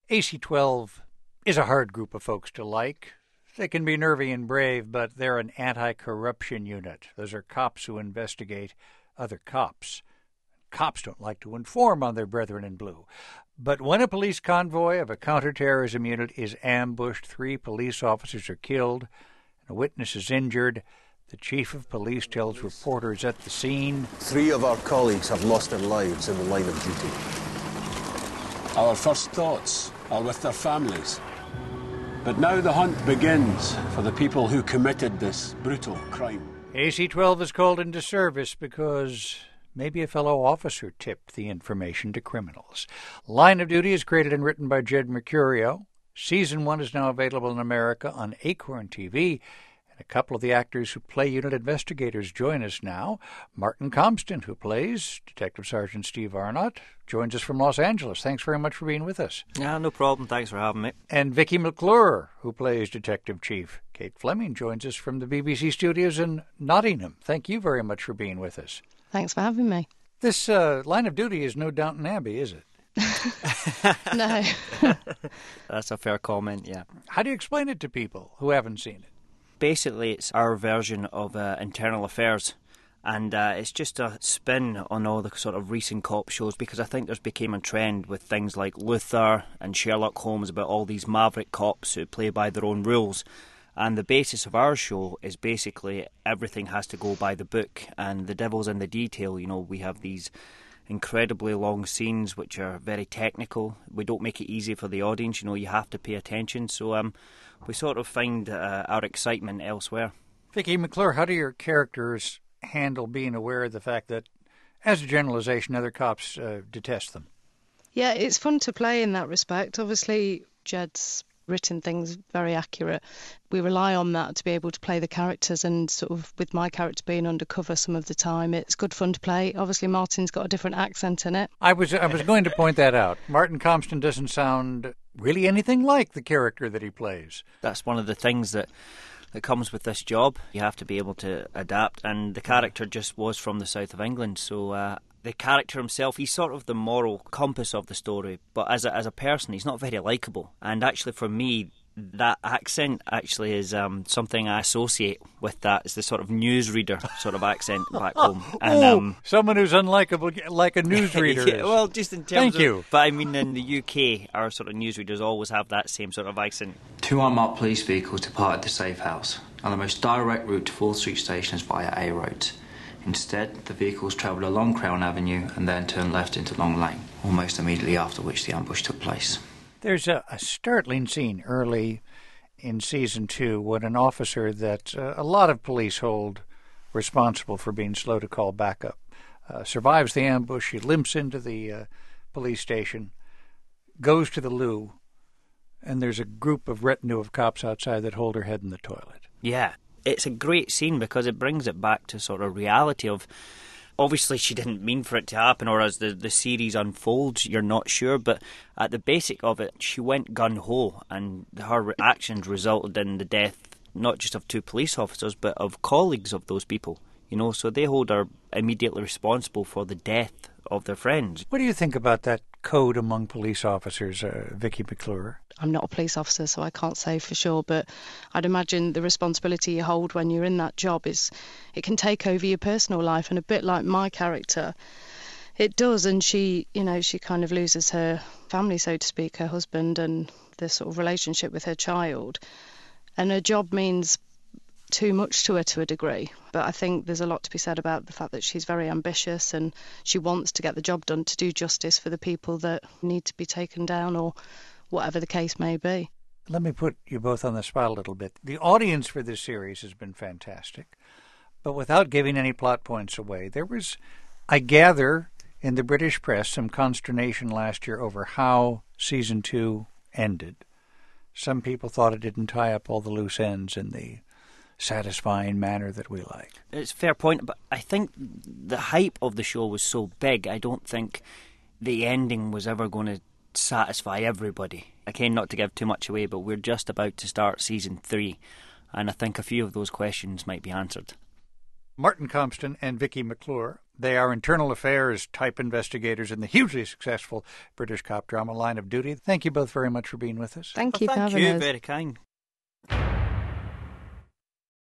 AC-12 is a hard group of folks to like. They can be nervy and brave, but they're an anti-corruption unit. Those are cops who investigate other cops. Cops don't like to inform on their brethren in blue. But when a police convoy of a counterterrorism unit is ambushed, 3 police officers are killed, and a witness is injured, the chief of police tells reporters at the scene, 3 of our colleagues have lost their lives in the line of duty. Our first thoughts are with their families. But now the hunt begins for the people who committed this brutal crime. AC-12 is called into service because maybe a fellow officer tipped the information to criminals. Line of Duty is created and written by Jed Mercurio. Season 1 is now available in America on Acorn TV. And a couple of the actors who play unit investigators join us now. Martin Compston, who plays Detective Sergeant Steve Arnott, joins us from Los Angeles. Thanks very much for being with us. Yeah, no problem. Thanks for having me. And Vicky McClure, who plays Detective Chief Kate Fleming, joins us from the BBC studios in Nottingham. Thank you very much for being with us. Thanks for having me. This Line of Duty is no Downton Abbey, is it? No. That's a fair comment, yeah. How do you explain it to people who haven't seen it? Basically, it's our version of Internal Affairs, and it's just a spin on all the sort of recent cop shows, because I think there's became a trend with things like Luther and Sherlock Holmes about all these maverick cops who play by their own rules. And the basis of our show is basically everything has to go by the book, and the devil's in the detail. You know, we have these incredibly long scenes which are very technical. We don't make it easy for the audience. You know, you have to pay attention. So we sort of find our excitement elsewhere. Vicky McClure, how do your characters handle being aware of the fact that, as a generalization, other cops detest them? Yeah, it's fun to play in that respect. Obviously, Jed's written things very accurate. We rely on that to be able to play the characters, and sort of with my character being undercover some of the time, it's good fun to play. Obviously, Martin's got a different accent in it. I was going to point that out. Martin Compston doesn't sound really anything like the character that he plays. That's one of the things that comes with this job. You have to be able to adapt, and the character just was from the south of England, so the character himself, he's sort of the moral compass of the story, but as a person, he's not very likeable. And actually, for me, that accent actually is something I associate with that. It's the sort of newsreader sort of accent back home. And, someone who's unlikable, like a newsreader. Yeah, well, just in terms Thank you. But I mean, in the UK, our sort of newsreaders always have that same sort of accent. 2 unmarked police vehicles departed the safe house, and the most direct route to 4th Street Station is via A Road. Instead, the vehicles travelled along Crown Avenue and then turned left into Long Lane, almost immediately after which the ambush took place. There's a startling scene early in Season 2 when an officer that a lot of police hold responsible for being slow to call backup survives the ambush. He limps into the police station, goes to the loo, and there's a group of retinue of cops outside that hold her head in the toilet. Yeah. It's a great scene because it brings it back to sort of reality of, obviously she didn't mean for it to happen, or as the series unfolds, you're not sure, but at the basic of it, she went gun-ho, and her actions resulted in the death not just of 2 police officers, but of colleagues of those people, you know, so they hold her immediately responsible for the death of their friends. What do you think about that code among police officers, Vicky McClure? I'm not a police officer, so I can't say for sure, but I'd imagine the responsibility you hold when you're in that job is, it can take over your personal life, and a bit like my character, it does. And she, you know, she kind of loses her family, so to speak, her husband, and the sort of relationship with her child, and her job means too much to her to a degree. But I think there's a lot to be said about the fact that she's very ambitious and she wants to get the job done to do justice for the people that need to be taken down, or whatever the case may be. Let me put you both on the spot a little bit. The audience for this series has been fantastic, but without giving any plot points away, there was, I gather, in the British press some consternation last year over how Season 2 ended. Some people thought it didn't tie up all the loose ends in the satisfying manner that we like. It's a fair point, but I think the hype of the show was so big, I don't think the ending was ever going to satisfy everybody. Again, not to give too much away, but we're just about to start Season 3, and I think a few of those questions might be answered. Martin Compston and Vicky McClure. They are internal affairs type investigators in the hugely successful British cop drama Line of Duty. Thank you both very much for being with us. Thank you for Thank having you, us. very kind.